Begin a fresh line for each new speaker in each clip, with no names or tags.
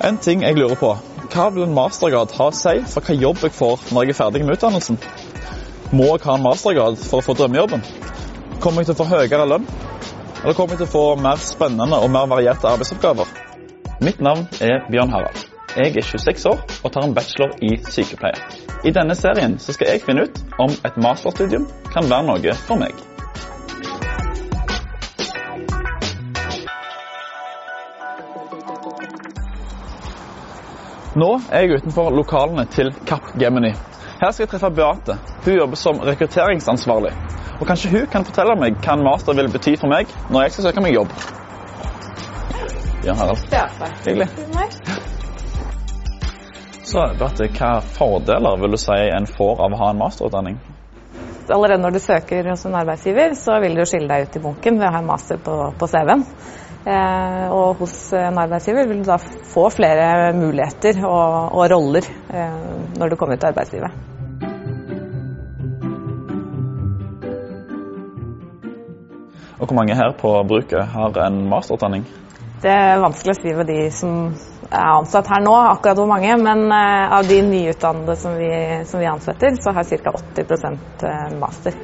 En ting jeg lurer på, hva vil en mastergrad ha å si for hva jobb jeg får når jeg er ferdig med utdannelsen? Må jeg ha en mastergrad for å få drømmejobben? Kommer jeg til å få høyere lønn? Eller kommer jeg til å få mer spennende og mer varierte arbeidsoppgaver? Mitt navn er Bjørn Harald. Jeg er 26 år og tar en bachelor i sykepleie. I denne serien så skal jeg finne ut om et masterstudium kan være noe for meg. Nå er jeg utenfor lokalene til Capgemini. Her skal jeg treffe Beate. Hun jobber som rekrutteringsansvarlig. Og kanskje hun kan fortelle meg hva en master vil bety for meg når jeg skal søke meg jobb. Bjørn Harald.
Beate.
Hyggelig. Så Beate, hva fordeler vil du si en får av å ha en masterutdanning?
Allerede når du søker hos en arbeidsgiver, så vil du skille deg ut i bunken ved å ha en master på CV-en. Og hos en arbeidsgiver vil du da få flere muligheter og roller når du kommer ut i arbeidslivet.
Og hvor mange her på bruket har en masterutdanning?
Det er vanskelig å si ved de som er ansatt her nå, akkurat hvor mange, men av de nyutdannede som vi ansetter, så har ca. 80% master.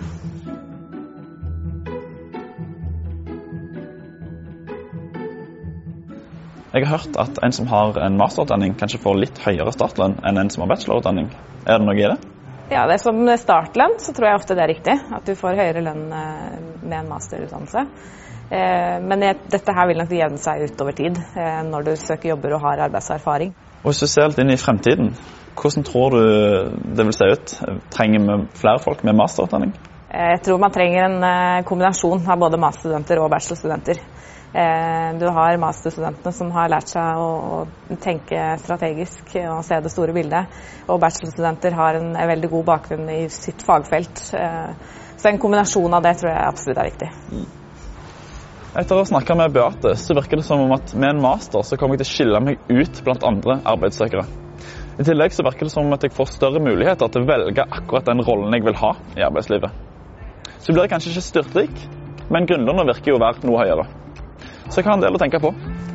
Jeg har hørt at en som har en masterutdanning kanskje får litt høyere startlønn enn en som har bachelorutdanning. Er det noe i det?
Ja, det er som startlønn, så tror jeg ofte det er riktig, at du får høyere lønn med en masterutdannelse. Men dette her vil nok jevne seg ut over tid, når du søker jobber og har arbeidserfaring.
Og hvis du ser litt inn i fremtiden, hvordan tror du det vil se ut? Trenger vi flere folk med masterutdanning?
Jeg tror man trenger en kombinasjon av både masterstudenter og bachelorstudenter. Du har masterstudentene som har lært seg å tenke strategisk og se det store bildet, og bachelorstudenter har en veldig god bakgrunn i sitt fagfelt. Så en kombinasjon av det tror jeg absolutt er viktig.
Etter å snakke med Beate, så virker det som om at med en master så kommer jeg til å skille meg ut blant andre arbeidssøkere. I tillegg så virker det som om at jeg får større muligheter til å velge akkurat den rollen jeg vil ha i arbeidslivet. Så blir jeg kanskje ikke styrtrik, men grunnlønnen virker jo å være noe høyere. Så jeg har en del å tenke på.